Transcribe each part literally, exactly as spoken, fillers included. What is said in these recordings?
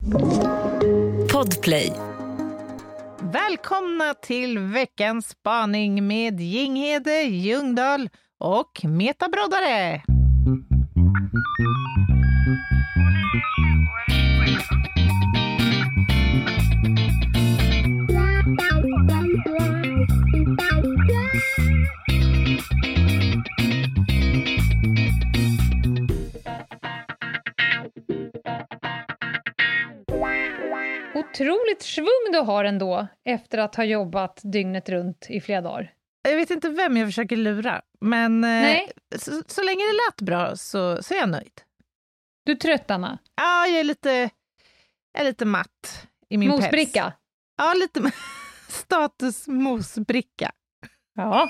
Podplay. Välkomna till veckans spaning med Jinghede, Ljungdahl och Meta Broddare. Otroligt svung du har ändå efter att ha jobbat dygnet runt i flera dagar. Jag vet inte vem jag försöker lura, men Nej. Så, så länge det lät bra så, så är jag nöjd. Du är trött, Anna? Ja, jag är lite, jag är lite matt i min Mosbricka? Pets. Ja, lite status mosbricka. Ja.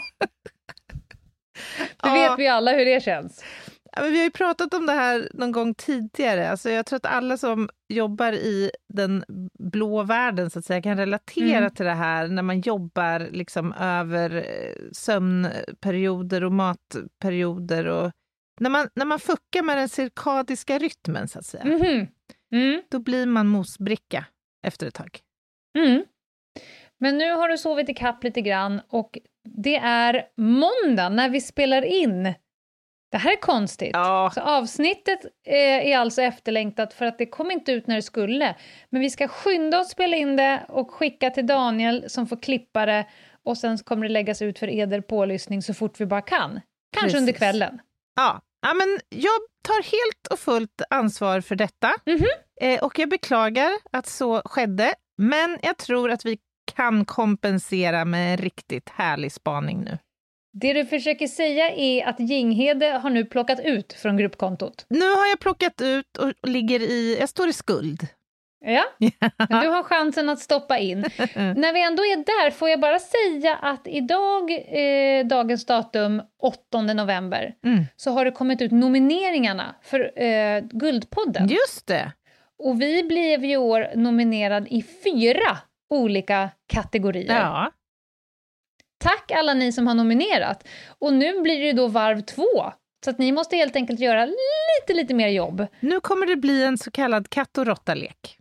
Det ja. vet vi alla hur det känns. Ja, men vi har ju pratat om det här någon gång tidigare. Alltså jag tror att alla som jobbar i den blå världen så att säga kan relatera mm. till det här när man jobbar liksom över sömnperioder och matperioder och när man, när man fuckar med den cirkadiska rytmen så att säga. Mm. Mm. Då blir man mosbricka efter ett tag. Mm. Men nu har du sovit i kapp lite grann och det är måndag när vi spelar in. Det här är konstigt. Ja. Så avsnittet är alltså efterlängtat för att det kom inte ut när det skulle. Men vi ska skynda oss spela in det och skicka till Daniel som får klippa det. Och sen kommer det läggas ut för eder pålyssning så fort vi bara kan. Kanske Precis. Under kvällen. Ja. ja, men jag tar helt och fullt ansvar för detta. Mm-hmm. Eh, och jag beklagar att så skedde. Men jag tror att vi kan kompensera med en riktigt härlig spaning nu. Det du försöker säga är att Jinghede har nu plockat ut från gruppkontot. Nu har jag plockat ut och ligger i, jag står i skuld. Ja, men du har chansen att stoppa in. När vi ändå är där får jag bara säga att idag, eh, dagens datum, åttonde november, mm. så har det kommit ut nomineringarna för eh, Guldpodden. Just det. Och vi blev i år nominerad i fyra olika kategorier. Ja. Tack alla ni som har nominerat. Och nu blir det ju då varv två. Så att ni måste helt enkelt göra lite, lite mer jobb. Nu kommer det bli en så kallad katt- och råttalek.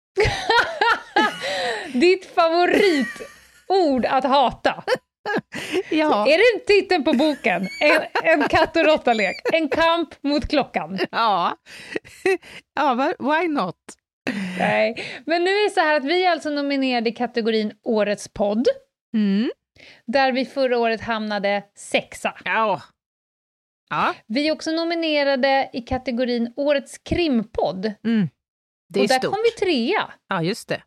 Ditt favoritord att hata. Ja. Så är det titeln på boken? En, en katt- och råttalek. En kamp mot klockan. Ja. Ja, why not? Nej. Men nu är det så här att vi är alltså nominerade i kategorin Årets podd. Mm. Där vi förra året hamnade sexa. Ja. Ja. Vi är också nominerade i kategorin Årets krimpodd. Mm. Det är och där stort. kom vi trea. Ja, just det.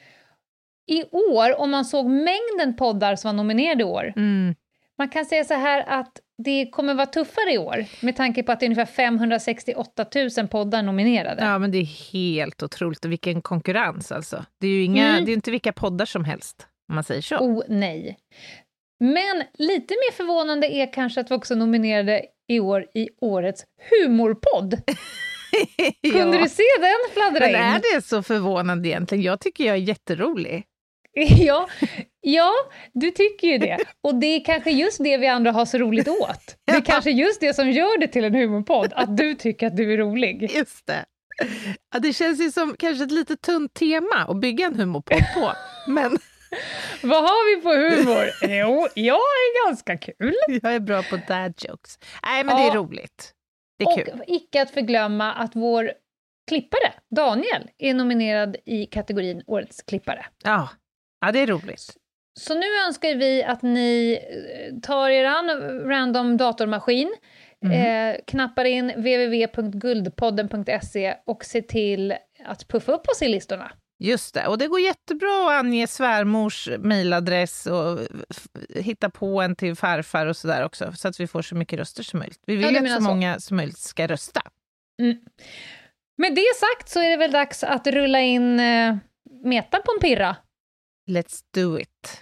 I år, om man såg mängden poddar som var nominerade i år. Mm. Man kan säga så här att det kommer vara tuffare i år. Med tanke på att det är ungefär femhundrasextioåtta tusen poddar nominerade. Ja, men det är helt otroligt. Och vilken konkurrens alltså. Det är ju inga, Mm. det är inte vilka poddar som helst. Om man säger så. Oh, nej. Men lite mer förvånande är kanske att vi också nominerade i år i årets humorpodd. Kunde ja. du se den fladdra Men in? är det så förvånande egentligen? Jag tycker jag är jätterolig. ja, ja, du tycker ju det. Och det är kanske just det vi andra har så roligt åt. Det är kanske just det som gör det till en humorpodd. Att du tycker att du är rolig. Just det. Ja, det känns ju som kanske ett lite tunt tema att bygga en humorpodd på. Men... Vad har vi på humor? Jo, jag är ganska kul. Jag är bra på dad jokes. Nej, men ja. Det är roligt. Det är och kul. Icke att förglömma att vår klippare, Daniel, är nominerad i kategorin Årets klippare. Ja, ja det är roligt. Så nu önskar vi att ni tar er an random datormaskin, mm. eh, knappar in w w w punkt guldpodden punkt se och ser till att puffa upp oss i listorna. Just det, och det går jättebra att ange svärmors mejladress och f- hitta på en till farfar och sådär också, så att vi får så mycket röster som möjligt. Vi vill ja, att så, så många som möjligt ska rösta. Mm. Med det sagt så är det väl dags att rulla in eh, Meta på en pirra. Let's do it.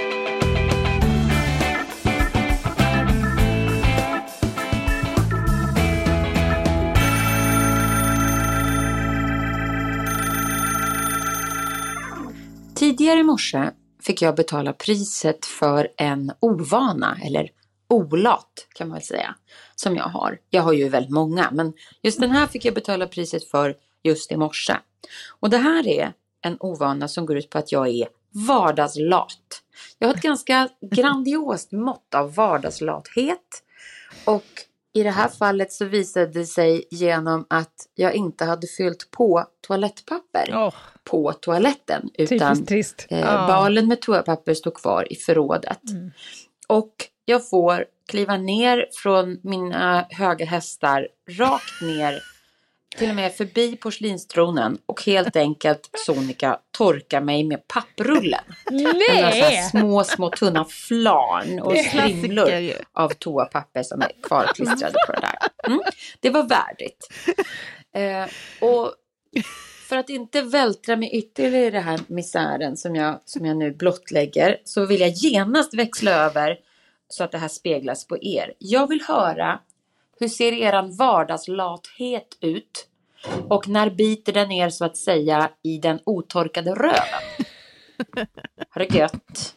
Tidigare i morse fick jag betala priset för en ovana, eller olat kan man väl säga, som jag har. Jag har ju väldigt många, men just den här fick jag betala priset för just i morse. Och det här är en ovana som går ut på att jag är vardagslat. Jag har ett ganska grandiost mått av vardagslathet. Och i det här fallet så visade det sig genom att jag inte hade fyllt på toalettpapper oh. på toaletten. Utan trist. Eh, oh. balen med toapapper stod kvar i förrådet. Mm. Och jag får kliva ner från mina höga hästar rakt ner, till och med förbi porslinstronen och helt enkelt Sonika torka mig med papprullen. Nej! Små, små tunna flan och strimlor av toapapper som är kvarklistrade på det där. Mm. Det var värdigt. Eh, och för att inte vältra mig ytterligare i det här misären som jag, som jag nu blottlägger, så vill jag genast växla över så att det här speglas på er. Jag vill höra, hur ser eran vardagslathet ut? Och när biter den ner så att säga i den otorkade röven? Har det gött?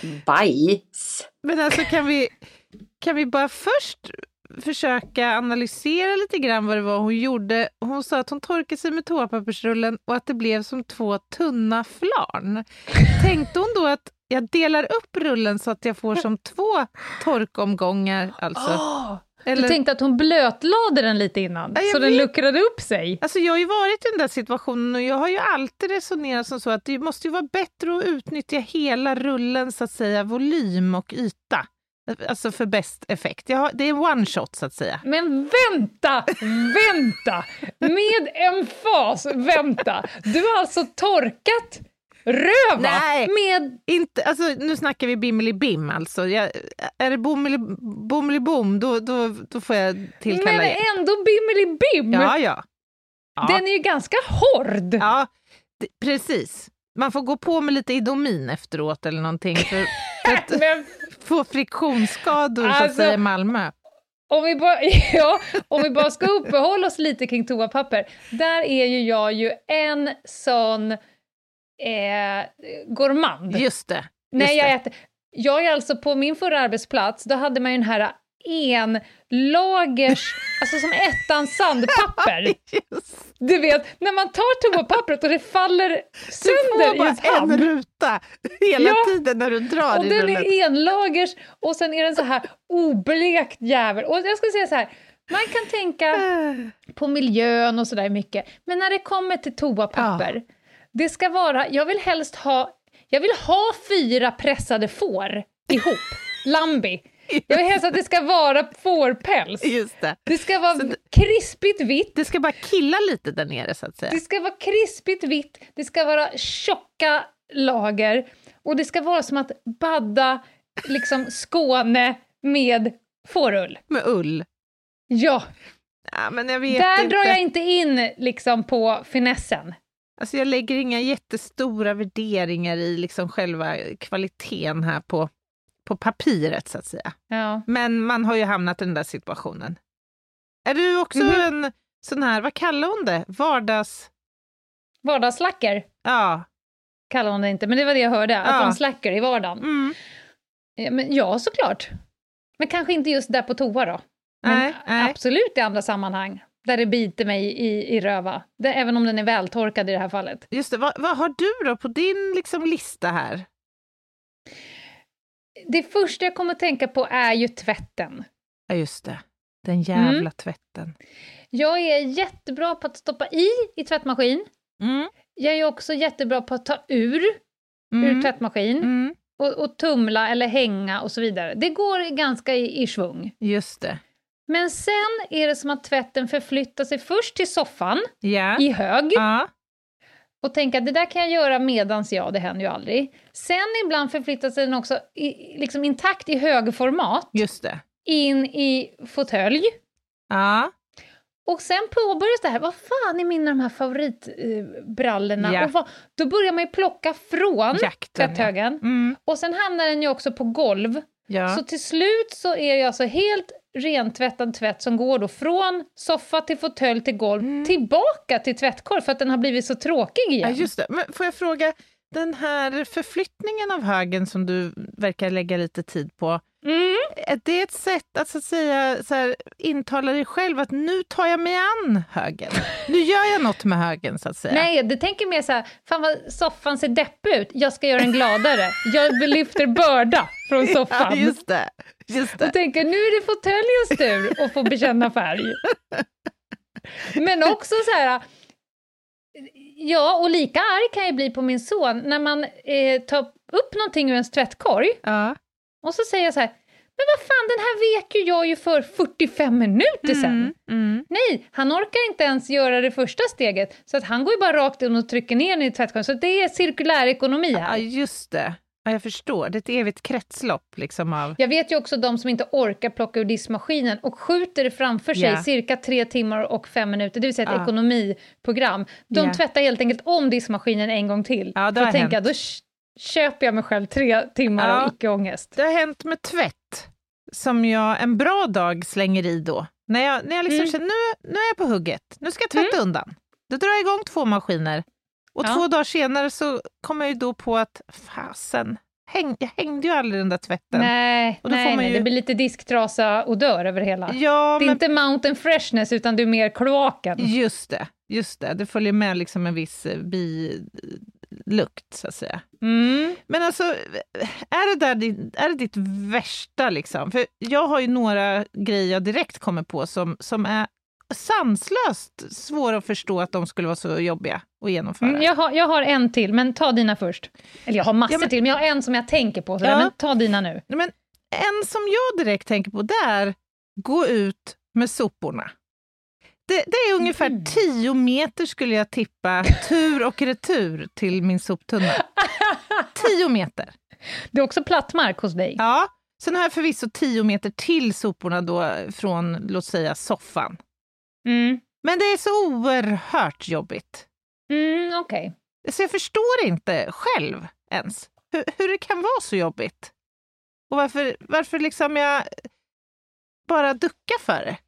Bajs. Men alltså kan vi, kan vi bara först försöka analysera lite grann vad det var hon gjorde. Hon sa att hon torkade sig med toapappersrullen och att det blev som två tunna flarn. Tänkte hon då att jag delar upp rullen så att jag får som två torkomgångar alltså? Oh. Eller... Du tänkte att hon blötlade den lite innan, ja, så vet. Den luckrade upp sig. Alltså jag har ju varit i den där situationen och jag har ju alltid resonerat som så att det måste ju vara bättre att utnyttja hela rullen så att säga, volym och yta. Alltså för bäst effekt. Jag har, det är one shot så att säga. Men vänta, vänta! Med emfas, vänta! Du har alltså torkat röva? Nej, med... inte, alltså nu snackar vi bimmeli-bim alltså. Jag, är det bommeli-bom då, då, då får jag tillkalla Men er. ändå bimmeli-bim! Ja, ja, ja. Den är ju ganska hård. Ja, d- precis. Man får gå på med lite idomin efteråt eller någonting för, för att Men... få friktionsskador alltså... så att säga i Malmö. Om vi, bara, ja, om vi bara ska uppehålla oss lite kring toapapper. Där är ju jag ju en sån eh, gourmand. Just det. Just Nej, jag, det. äter, jag är alltså på min förra arbetsplats, då hade man ju den här enlagers, alltså som ettan sandpapper. Just. Du vet, när man tar toapappret och det faller sönder i ett hand. En ruta hela ja. tiden när du drar och i den rullen. är enlagers och sen är den så här oblekt jävel. Och jag ska säga så här, man kan tänka på miljön och sådär mycket, men när det kommer till toapapper, ja. det ska vara, jag vill helst ha, jag vill ha fyra pressade får ihop, lambi. Jag vill helst att det ska vara fårpäls. Just det. Det ska vara det, krispigt vitt. Det ska bara killa lite där nere så att säga. Det ska vara krispigt vitt. Det ska vara tjocka lager. Och det ska vara som att badda liksom Skåne med fårull. Med ull. Ja. Ja, men jag vet där inte. drar jag inte in liksom på finessen. Alltså jag lägger inga jättestora värderingar i liksom själva kvaliteten här på på papiret så att säga. Ja. Men man har ju hamnat i den där situationen. Är du också mm. en sån här, vad kallar hon det? Vardags... Vardagslacker? Ja. Kallar hon det inte, men det var det jag hörde. Att ja. de slacker i vardagen. Mm. Ja, men, ja, såklart. Men kanske inte just där på toa då. Men nej, nej. absolut i andra sammanhang. Där det biter mig i, i röva. Det, även om den är vältorkad i det här fallet. Just det, vad, vad har du då på din liksom, lista här? Det första jag kommer att tänka på är ju tvätten. Ja, just det. Den jävla mm. tvätten. Jag är jättebra på att stoppa i i tvättmaskin. Mm. Jag är också jättebra på att ta ur mm. ur tvättmaskin. Mm. Och, och tumla eller hänga och så vidare. Det går ganska i, i svung. Just det. Men sen är det som att tvätten förflyttar sig först till soffan. Ja. I hög. Ja. Och tänka att det där kan jag göra medans jag, det händer ju aldrig. Sen ibland förflyttar sig den också i, liksom intakt i högformat. Just det. In i fåtölj. Ja. Och sen påbörjas det här, vad fan är mina de här favoritbrallorna? Ja. Och vad, då börjar man ju plocka från tvätthögen. Ja. Mm. Och sen hamnar den ju också på golv. Ja. Så till slut så är det alltså helt rentvättad tvätt som går då från soffa till fåtölj till golv mm. tillbaka till tvättkorg för att den har blivit så tråkig igen. Ja, just det. Men får jag fråga, den här förflyttningen av högen som du verkar lägga lite tid på, mm. är det ett sätt att så att säga så här, intala dig själv att nu tar jag mig an högen? Nu gör jag något med högen så att säga. Nej, det tänker mer så här, fan vad soffan ser deppig ut. Jag ska göra den gladare. Jag lyfter börda från soffan. Ja, just det. Just det. Och tänker, nu är det fåtöljens tur att få bekänna färg. Men också så här, ja, och lika arg kan jag bli på min son när man eh, tar upp någonting ur ens tvättkorg. Ja. Och så säger jag så här, men vad fan, den här vek ju jag ju för fyrtiofem minuter sedan. Mm, mm. Nej, han orkar inte ens göra det första steget. Så att han går ju bara rakt in och trycker ner den i tvättkorgen. Så det är cirkulär ekonomi här. Ja, just det. Ja, jag förstår. Det är ett evigt kretslopp liksom av... Jag vet ju också de som inte orkar plocka ur diskmaskinen och skjuter det framför sig Yeah. cirka tre timmar och fem minuter. Det vill säga ett Ja. ekonomiprogram. De Yeah. tvättar helt enkelt om diskmaskinen en gång till. Ja, det För har att tänka, hänt. då köper jag mig själv tre timmar Ja. av icke-ångest. Det har hänt med tvätt som jag en bra dag slänger i då. När jag, när jag liksom Mm. känner, nu, nu är jag på hugget. Nu ska jag tvätta undan. Då drar jag igång två maskiner. Och Ja. två dagar senare så kommer jag ju då på att fasen, häng, jag hängde ju aldrig den där tvätten. Nej, Och då nej, får man nej ju- det blir lite disktrasa och dör över hela. Ja, Det är men inte mountain freshness utan det är mer kloaken. just det, just det. Det följer med liksom en viss eh, bilukt så att säga. Mm. Men alltså, är det, där, din- är det ditt värsta liksom? För jag har ju några grejer jag direkt kommer på som, som är sanslöst svåra att förstå att de skulle vara så jobbiga att genomföra. Mm, jag, har, jag har en till, men ta dina först. Eller jag har massor Ja, men- till, men jag har en som jag tänker på. Så Ja. men ta dina nu. Men en som jag direkt tänker på, det är gå ut med soporna. Det, det är ungefär Mm. tio meter skulle jag tippa tur och retur till min soptunna. Tio meter. Det är också plattmark hos dig. Ja, sen har jag förvisso tio meter till soporna då från, låt säga, soffan. Mm. Men det är så oerhört jobbigt. Mm, okej. Så jag förstår inte själv ens hur, hur det kan vara så jobbigt. Och varför, varför liksom jag bara duckar för det.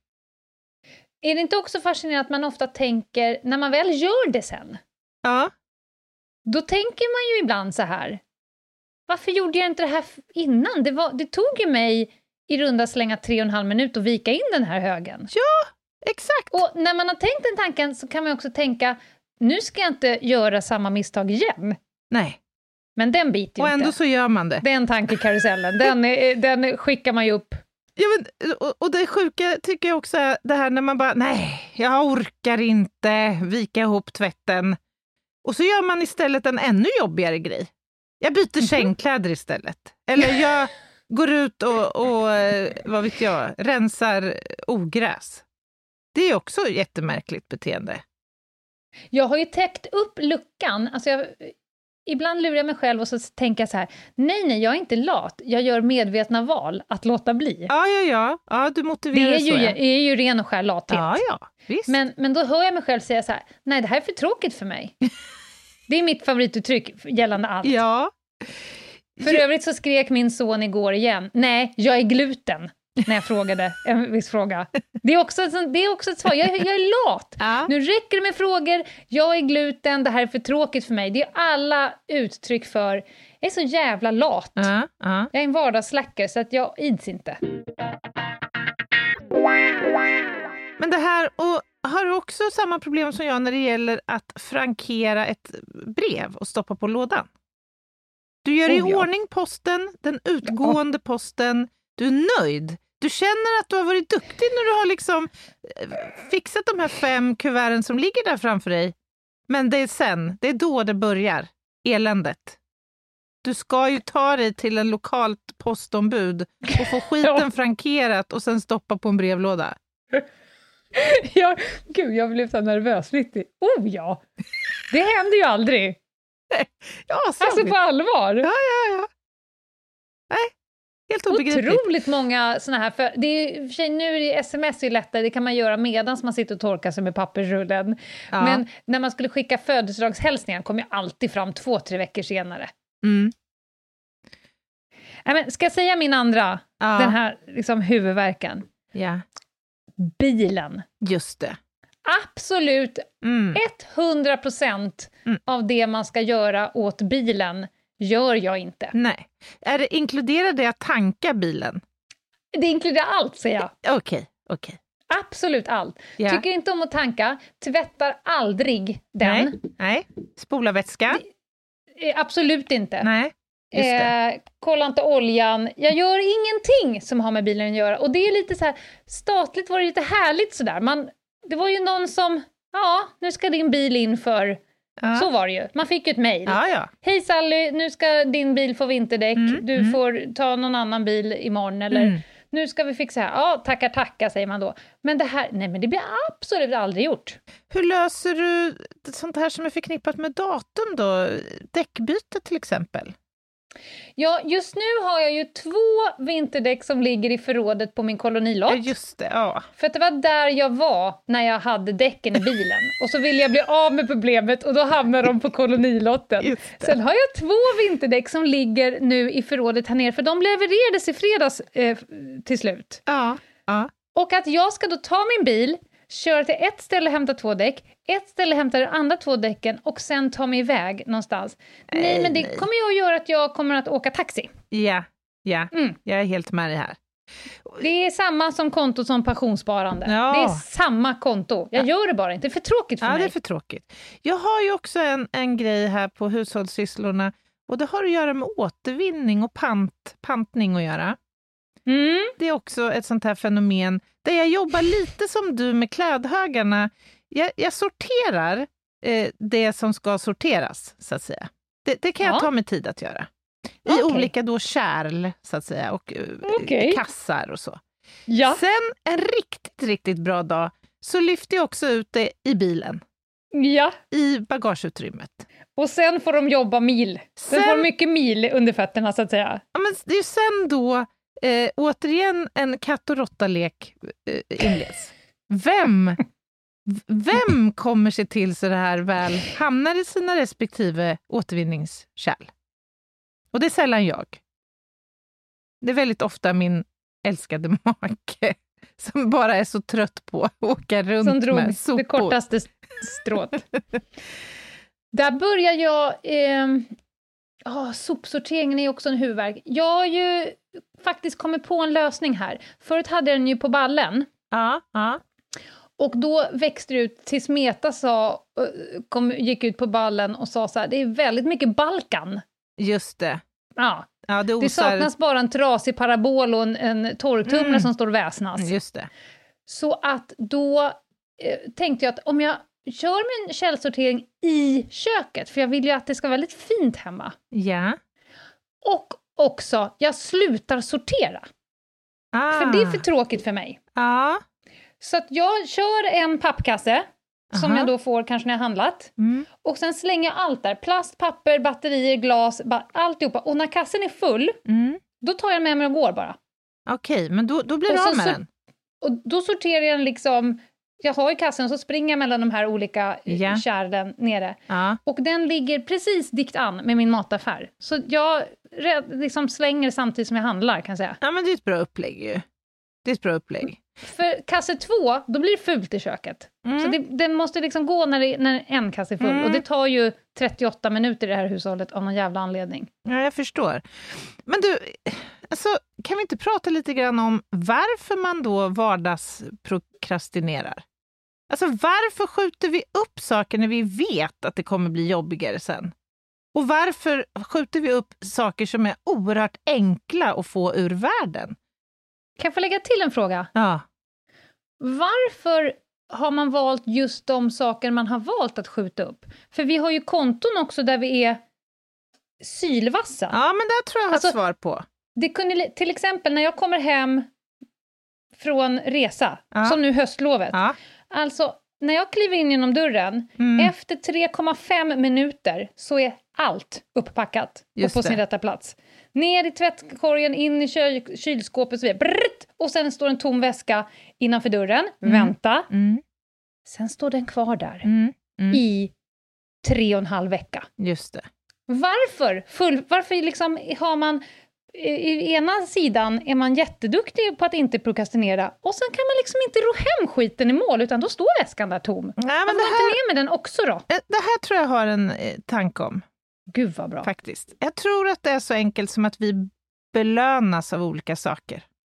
Är det inte också fascinerande att man ofta tänker, när man väl gör det sen, Ja, då tänker man ju ibland så här, varför gjorde jag inte det här f- innan? Det, var, det tog ju mig i runda slänga tre och en halv minut att vika in den här högen. exakt. Och när man har tänkt den tanken så kan man också tänka, nu ska jag inte göra samma misstag igen. Nej, Men den biter ju och ändå inte. så gör man det. Den tankekarusellen, den, är, den skickar man ju upp. Ja, men, och, och det sjuka tycker jag också är det här när man bara, nej, jag orkar inte vika ihop tvätten. Och så gör man istället en ännu jobbigare grej. Jag byter Mhm. sängkläder istället. Eller jag går ut och, och, eh, vad vet jag, rensar ogräs. Det är också ett jättemärkligt beteende. Jag har ju täckt upp luckan. Alltså jag, ibland lurar jag mig själv och så tänker jag så här, nej, nej, jag är inte lat. Jag gör medvetna val att låta bli. Ja, ja, ja. Ja, du Det motiverar är så. ju, ja. är ju ren och skär lathet. Ja, ja, visst. Men, men då hör jag mig själv säga så här, nej, det här är för tråkigt för mig. Det är mitt favorituttryck gällande allt. Ja. För övrigt så skrek min son igår igen, nej, jag är gluten, när jag frågade en viss fråga. Det är också, ett sånt- det är också ett svar, jag, jag är lat. Ja. Nu räcker det med frågor, jag är gluten, det här är för tråkigt för mig. Det är alla uttryck för, jag är så jävla lat. Ja, ja. Jag är en vardagsslacker så att jag ids inte. Men det här, och har du också samma problem som jag när det gäller att frankera ett brev och stoppa på lådan? Du gör i Oh, ja. ordning posten, den utgående posten, du är nöjd. Du känner att du har varit duktig när du har liksom eh, fixat de här fem kuverten som ligger där framför dig. Men det är sen, det är då det börjar, eländet. Du ska ju ta dig till en lokalt postombud och få skiten Ja. frankerat och sen stoppa på en brevlåda. Jag, gud, jag blev så nervös mitt i. Oh ja, det händer ju aldrig. Ja, så Alltså på allvar. Ja, ja, ja. Nej, helt obegripligt. Otroligt många såna här, för det är, i och för sig, nu är det sms är lättare, det kan man göra medan man sitter och torkar sig med pappersrullen. Ja. Men när man skulle skicka födelsedagshälsningar kom jag alltid fram två, tre veckor senare. Mm. Nej, men ska jag säga min andra, Ja. den här liksom, huvudvärken? Ja, Bilen. just det. Absolut Mm. hundra procent Mm. av det man ska göra åt bilen gör jag inte. Nej. Är det, inkluderar det att tanka bilen? Det inkluderar allt, säger jag. Okej, okay, okej. Okay. Absolut allt. Yeah. Tycker inte om att tanka, tvättar aldrig den. Nej, nej. Spola vätska? Det, absolut inte. Nej, just det. Eh, kolla inte oljan. Jag gör ingenting som har med bilen att göra. Och det är lite så här, statligt var det lite härligt sådär. Man, det var ju någon som, ja, nu ska din bil in för... Ja. Så var det ju. Man fick ju ett mejl. Ja, ja. Hej Sally, nu ska din bil få vinterdäck. Mm, du mm. får ta någon annan bil imorgon. Eller mm. nu ska vi fixa här. Ja, tackar, tackar, säger man då. Men det här, nej men det blir absolut aldrig gjort. Hur löser du sånt här som är förknippat med datum då? Däckbyte till exempel? Ja, just nu har jag ju två vinterdäck som ligger i förrådet på min kolonilott. Ja, just det, ja. För att det var där jag var när jag hade däcken i bilen. Och så ville jag bli av med problemet och då hamnade de på kolonilotten. Sen har jag två vinterdäck som ligger nu i förrådet här nere. För de levererades i fredags eh, till slut. Ja, ja. Och att jag ska då ta min bil, köra till ett ställe och hämta två däck, ett ställe hämta de andra två däcken och sen ta mig iväg någonstans. Nej, nej men det nej. kommer ju att göra att jag kommer att åka taxi. Ja, ja. Mm. Jag är helt med det här. Det är samma som konto som pensionssparande. Ja. Det är samma konto. Jag ja. gör det bara inte. Det är för tråkigt för ja, mig. Ja, det är för tråkigt. Jag har ju också en, en grej här på hushållssysslorna och det har att göra med återvinning och pant, pantning att göra. Mm. Det är också ett sånt här fenomen där jag jobbar lite som du med klädhögarna. Jag, jag sorterar eh, det som ska sorteras, så att säga. Det, det kan jag ja. ta mig tid att göra. I okay. olika då kärl, så att säga, och okay. kassar och så. Ja. Sen en riktigt, riktigt bra dag så lyfter jag också ut det i bilen. Ja. I bagageutrymmet. Och sen får de jobba mil. Sen, sen får de mycket mil under fötterna, så att säga. Ja, men det är ju sen då Eh, återigen en katt- och råttalek eh, inleds. Vem, vem kommer se till så det här väl hamnar i sina respektive återvinningskärl? Och det är sällan jag. Det är väldigt ofta min älskade make som bara är så trött på att åka runt som drog med sopor. Det kortaste strået. Där börjar jag... Eh, oh, sopsorteringen är också en huvudvärk. Jag har ju faktiskt kommit på en lösning här. Förut hade jag den ju på ballen. Ja, ja. Och då växte det ut tills Meta sa, kom, gick ut på ballen och sa så här, det är väldigt mycket Balkan. Just det. Ja, ja det, osar... det saknas bara en trasig parabol och en, en torktumlare mm. som står och väsnas. Just det. Så att då eh, tänkte jag att om jag kör min källsortering i köket, för jag vill ju att det ska vara väldigt fint hemma. Ja. Och också, jag slutar sortera. Ah. För det är för tråkigt för mig. Ja. Så att jag kör en pappkasse, som Aha. jag då får kanske när jag handlat. Mm. Och sen slänger jag allt där. Plast, papper, batterier, glas, ba- alltihopa. Och när kassen är full, mm. då tar jag med mig och går bara. Okej, okay, men då, då blir det av med så, den. Och då sorterar jag den liksom... Jag har ju kassen, så springer jag mellan de här olika ja. kärlen nere. Ja. Och den ligger precis dikt an med min mataffär. Så jag liksom slänger samtidigt som jag handlar, kan jag säga. Ja, men det är ett bra upplägg ju. Det är ett bra upplägg. För kasse två, då blir det fult i köket. Mm. Så det, den måste liksom gå när, det, när en kasse är full. Mm. Och det tar ju trettioåtta minuter i det här hushållet av någon jävla anledning. Ja, jag förstår. Men du, alltså, kan vi inte prata lite grann om varför man då vardagsprokrastinerar? Alltså, varför skjuter vi upp saker när vi vet att det kommer bli jobbigare sen? Och varför skjuter vi upp saker som är oerhört enkla att få ur världen? Kan jag få lägga till en fråga? Ja. Varför har man valt just de saker man har valt att skjuta upp? För vi har ju konton också där vi är sylvassa. Ja, men det tror jag har alltså, svar på. Det kunde, till exempel när jag kommer hem från resa, ja. som nu höstlovet. Ja. Alltså, när jag kliver in genom dörren, mm. efter tre komma fem minuter så är allt upppackat just och på sin det. rätta plats. Ner i tvättkorgen, in i kyl- kylskåpet och så vidare. Brrrt! Och sen står en tom väska innanför dörren. Mm. Vänta. Mm. Sen står den kvar där. Mm. Mm. I tre och en halv vecka. Just det. Varför? Full, varför liksom har man... I ena sidan är man jätteduktig på att inte prokrastinera. Och sen kan man liksom inte ro hem skiten i mål, utan då står väskan där tom. Nej, men man det inte här, med med den också då? Det här tror jag har en eh, tanke om. Gud vad bra. Faktiskt. Jag tror att det är så enkelt som att vi belönas av olika saker.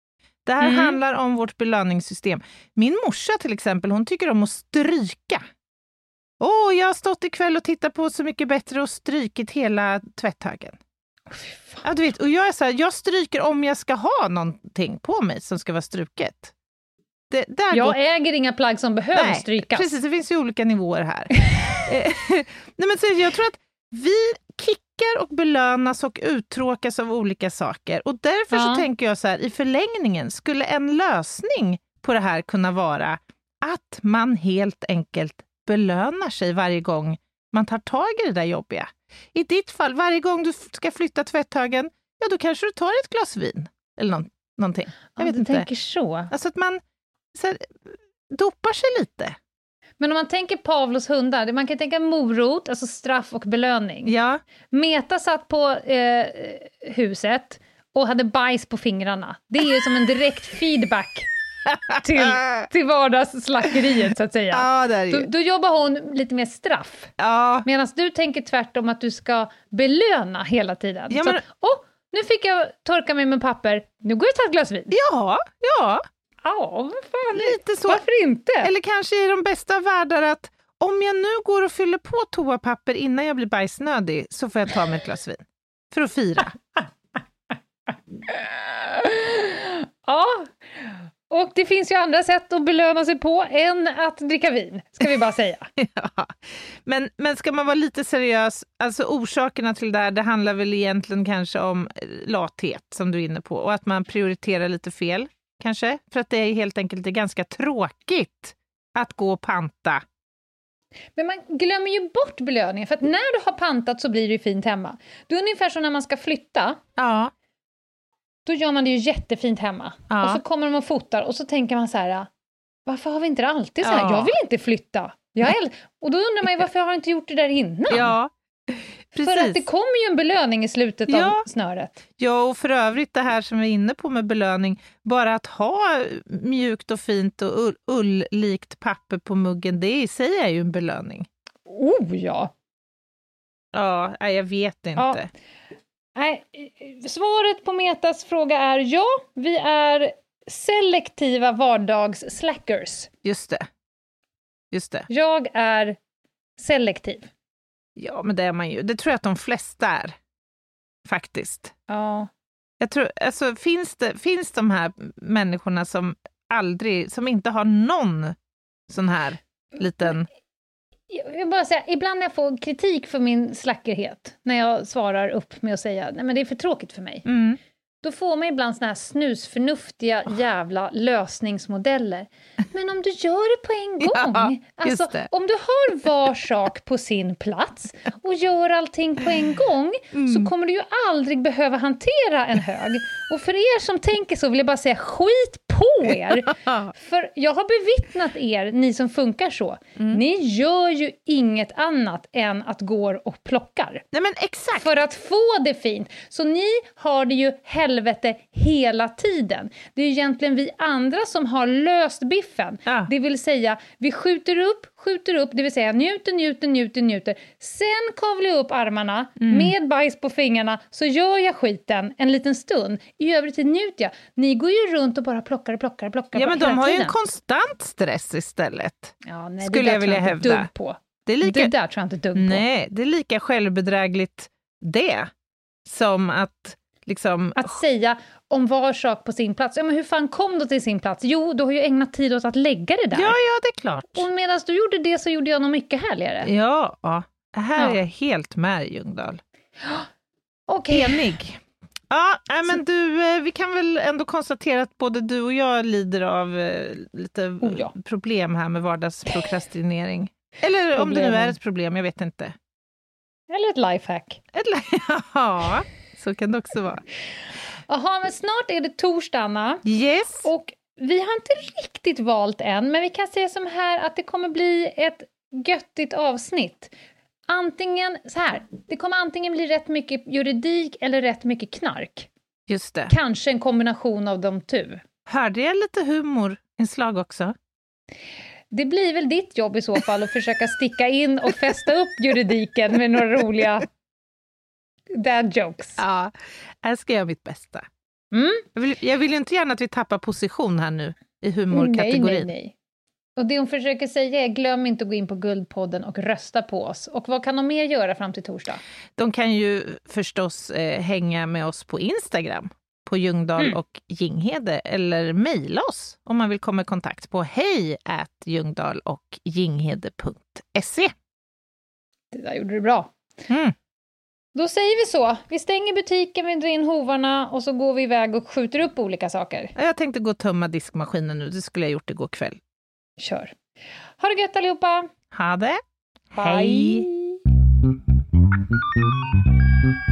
Det här Mm. handlar om vårt belöningssystem. Min morsa till exempel, hon tycker om att stryka. Åh, oh, jag har stått ikväll och tittat på Så mycket bättre och strykit hela tvätthögen. Ja, du vet, och jag är så här, jag stryker om jag ska ha någonting på mig som ska vara struket. Det, där Jag går... äger inga plagg som behöver Nej, strykas. Precis, det finns ju olika nivåer här. Nej, men så jag tror att vi kickar och belönas och uttråkas av olika saker. Och därför Ja. så tänker jag så här, i förlängningen skulle en lösning på det här kunna vara att man helt enkelt belönar sig varje gång man tar tag i det där jobbiga. I ditt fall, varje gång du ska flytta tvätthögen, ja då kanske du tar ett glas vin eller någon, någonting. Jag Ja, vet du inte. tänker så. Alltså att man så här, dopar sig lite. Men om man tänker Pavlos hundar, man kan tänka morot, alltså straff och belöning. Ja. Meta satt på eh, huset och hade bajs på fingrarna. Det är ju som en direkt feedback till, till vardagsslackeriet, så att säga. Ja, det är det Då, ju. då jobbar hon lite mer straff. Ja. Medan du tänker tvärtom att du ska belöna hela tiden. Ja, Så men- att, åh, nu fick jag torka mig med papper, nu går jag och tar ett glas vin. Ja, ja. Ja, vad fan, Lite så. varför inte? Eller kanske i de bästa världar att om jag nu går och fyller på toapapper innan jag blir bajsnödig så får jag ta mig ett glas vin. För att fira. Ja, och det finns ju andra sätt att belöna sig på än att dricka vin, ska vi bara säga. Ja. Men, men ska man vara lite seriös, alltså orsakerna till det här, det handlar väl egentligen kanske om lathet som du är inne på och att man prioriterar lite fel kanske, för att det är helt enkelt det är ganska tråkigt att gå och panta. Men man glömmer ju bort belöningen, för att när du har pantat så blir det ju fint hemma. Det är ungefär som när man ska flytta, Ja. då gör man det ju jättefint hemma. Ja. Och så kommer de och fotar och så tänker man så här, varför har vi inte det alltid så här? Ja. Jag vill inte flytta. Jag äl- och då undrar man ju, varför har jag inte gjort det där innan? Ja, precis. För att det kommer ju en belöning i slutet Ja. av snöret. Ja, och för övrigt det här som vi är inne på med belöning, bara att ha mjukt och fint och ull, ull-likt papper på muggen, det i sig är ju en belöning. Oh ja! Ja, nej, jag vet inte. Ja. Nej, svaret på Metas fråga är ja, vi är selektiva vardags-slackers. Just det. Just det. Jag är selektiv. Ja, men det är man ju. Det tror jag att de flesta är. Faktiskt. Ja. Jag tror, alltså finns det, finns de här människorna som aldrig, som inte har någon sån här liten... Jag vill bara säga, ibland när jag får kritik för min slackerhet, när jag svarar upp med att säga, nej men det är för tråkigt för mig. Mm. Då får man ibland såna här snusförnuftiga jävla lösningsmodeller. Men om du gör det på en gång, Ja, just alltså det. om du har var sak på sin plats och gör allting på en gång, Mm. så kommer du ju aldrig behöva hantera en hög. Och för er som tänker så vill jag bara säga, skit på er! För jag har bevittnat er, ni som funkar så. Mm. Ni gör ju inget annat än att gå och plockar. Nej, men exakt. För att få det fint. Så ni har det ju helvete hela tiden. Det är ju egentligen vi andra som har löst biffen. Ja. Det vill säga, vi skjuter upp, skjuter upp, det vill säga njuter, njuter, njuter, njuter. Sen kavlar jag upp armarna Mm. med bajs på fingrarna, så gör jag skiten en liten stund. I övrigt njuter jag. Ni går ju runt och bara plockar, plockar, plockar. Ja, men de hela har ju en tiden. konstant stress istället. Ja, nej, skulle det där jag vilja tror jag inte hävda. dugg på. Det är lika... Det där tror jag inte dugg på. Nej, det är lika självbedrägligt det som att liksom... Att säga om var sak på sin plats. Ja, men hur fan kom du till sin plats? Jo, du har ju ägnat tid åt att lägga det där. Ja, ja, det är klart. Och medan du gjorde det så gjorde jag nog mycket härligare. Ja, ja. Det här Ja. är jag helt med, Ljungdahl. Okej. Enig. Ja, nej, men du, eh, vi kan väl ändå konstatera att både du och jag lider av eh, lite Oh, ja. problem här med vardagsprokrastinering. Eller om det nu Problemen. är ett problem, jag vet inte. Eller ett lifehack. Eller, ja, så kan det också vara. Jaha, men snart är det torsdag, Anna. Yes. Och vi har inte riktigt valt än, men vi kan säga som här att det kommer bli ett göttigt avsnitt. Antingen, så här, det kommer antingen bli rätt mycket juridik eller rätt mycket knark. Just det. Kanske en kombination av de tu. Hörde jag lite humorinslag också? Det blir väl ditt jobb i så fall att försöka sticka in och fästa upp juridiken med några roliga dad jokes. Ja, jag ska göra mitt bästa. Mm. Jag vill, jag vill inte gärna att vi tappar position här nu i humorkategorin. Nej, nej, nej. Och det hon försöker säga är, glöm inte att gå in på Guldpodden och rösta på oss. Och vad kan de mer göra fram till torsdag? De kan ju förstås eh, hänga med oss på Instagram, på Ljungdahl mm. och Ginghede, eller mejla oss om man vill komma i kontakt på hej at ljungdahl och ginghede punkt se. Det där gjorde du bra. Mm. Då säger vi så. Vi stänger butiken, vi drar in hovarna och så går vi iväg och skjuter upp olika saker. Jag tänkte gå och tömma diskmaskinen nu. Det skulle jag gjort igår kväll. Kör. Ha det gött allihopa. Ha det. Bye. Hej.